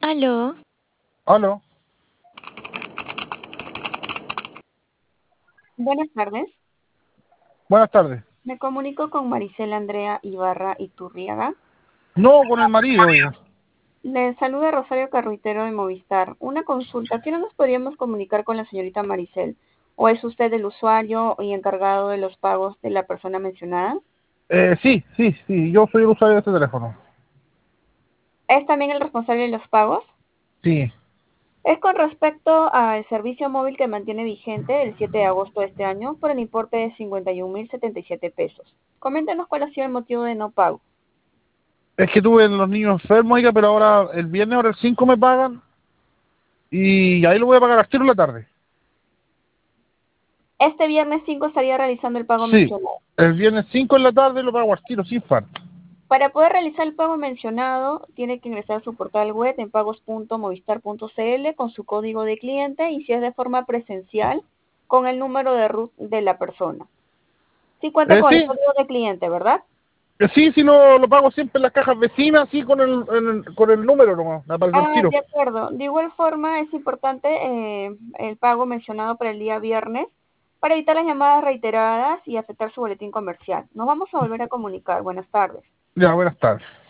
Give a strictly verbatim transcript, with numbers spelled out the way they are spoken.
Aló, Aló, Buenas tardes. buenas tardes. Me comunico con Maricela Andrea Ibarra Iturriaga. No, con el marido, oiga. Le saluda Rosario Carruitero de Movistar. Una consulta. ¿Qué no nos podríamos comunicar con la señorita Maricel? ¿O es usted el usuario y encargado de los pagos de la persona mencionada? Eh, sí, sí, sí, yo soy el usuario de este teléfono. ¿Es también el responsable de los pagos? Sí. Es con respecto al servicio móvil que mantiene vigente el siete de agosto de este año por el importe de cincuenta y un mil setenta y siete pesos. Coméntenos cuál ha sido el motivo de no pago. Es que tuve los niños enfermos, oiga, pero ahora el viernes, ahora el cinco me pagan y ahí lo voy a pagar a las tiro en la tarde. Este viernes cinco estaría realizando el pago Sí, mencionado. el viernes cinco en la tarde lo pago al tiro, sin falta. Para poder realizar el pago mencionado, tiene que ingresar a su portal web en pagos punto movistar punto cl con su código de cliente y si es de forma presencial, con el número de RUT de la persona. Sí cuenta Eh, con el sí, código de cliente, ¿verdad? eh, sí, sí, lo, lo pago siempre en las cajas vecinas, sí, con el, el- con el número nomás, para el Ah, tiro. de acuerdo. De igual forma, es importante eh, el pago mencionado para el día viernes para evitar las llamadas reiteradas y afectar su boletín comercial. Nos vamos a volver a comunicar. Buenas tardes. Ya, buenas tardes.